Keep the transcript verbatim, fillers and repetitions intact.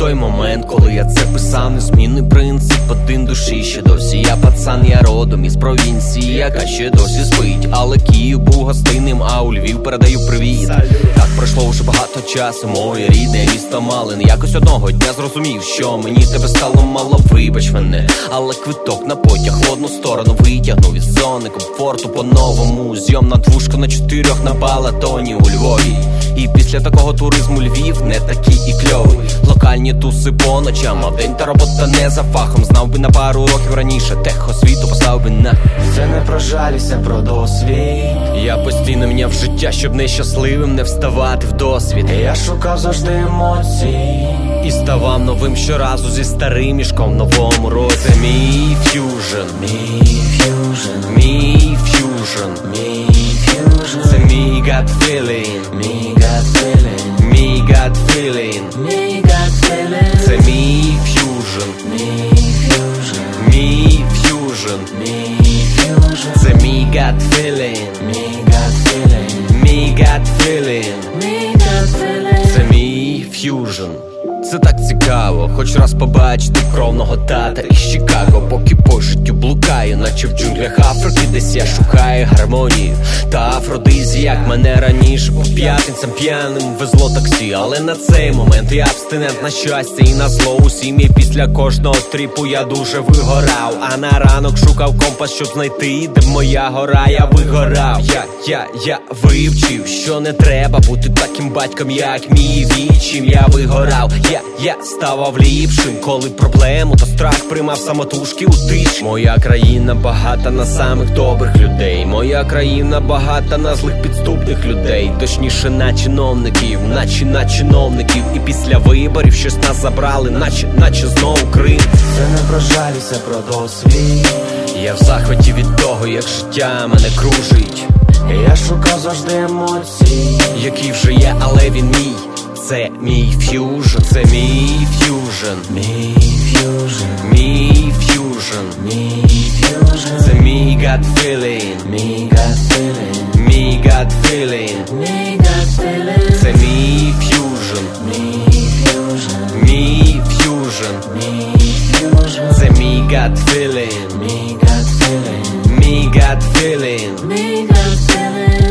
той момент, коли я це писав, незмінний принцип один душі. Ще досі я пацан, я родом із провінції, яка ще досі спить. Але Київ був гостинним, а у Львів передаю привіт. Так пройшло вже багато часу, моє рідне місто Малин. Якось одного дня зрозумів, що мені тебе стало мало, вибач мене. Але квиток на потяг в одну сторону витягнув із зони комфорту по-новому. Зйомна двушка на чотирьох на балатоні у Львові. І після такого туризму Львів не такий і кльовий. Локальні туси по ночам, а вдень та робота не за фахом. Знав би на пару років раніше, техосвіту послав би на. Це не про жалість, а про досвід. Я постійно міняв життя, щоб нещасливим не вставати в досвід. Я шукав завжди емоцій і ставав новим щоразу зі старим мішком в новому році. Це мій ф'южн, мій ф'южн, мій ф'южн, мій ф'южн. Це мій gut feeling, мій gut feeling, мій gut feeling, мій gut feeling. Це мій ф'южн, мій ф'южн, мій ф'южн, мій ф'южн. Це мій gut feeling, мій gut feeling, мій gut feeling, мій gut feeling. Це мій ф'южн. Це так цікаво, хоч раз побачити кровного тата із Чикаго. Поки по життю блукаю, наче в джунглях Африки, десь я шукаю гармонію та афродизіак. Мене раніше по п'ятницям п'яним везло таксі, але на цей момент я абстинент на щастя і на зло усім. І після кожного тріпу я дуже вигорав, а на ранок шукав компас, щоб знайти, де моя гора. Я вигорав, я, я, я вивчив, що не треба бути таким батьком, як мій вічим. Я вигорав, я Я ставав ліпшим, коли проблему та страх приймав самотужки у тиші. Моя країна багата на самих добрих людей. Моя країна багата на злих підступних людей. Точніше на чиновників, наче на чиновників. І після виборів щось нас забрали, наче, наче знову Крим. Це не про жалість, а про досвід. Я в захваті від того, як життя мене кружить. Я шукав завжди емоцій, які вже є, але він мій. Це мій ф'южн, це мій ф'южн, мій ф'южн, мій ф'южн, мій ф'южн. Це мій gut feeling, мій gut feeling, мій gut feeling, мій gut feeling. Це мій ф'южн, мій ф'южн, мій ф'южн, мій ф'южн. Це мій gut feeling, мій gut feeling, мій gut feeling, мій gut feeling.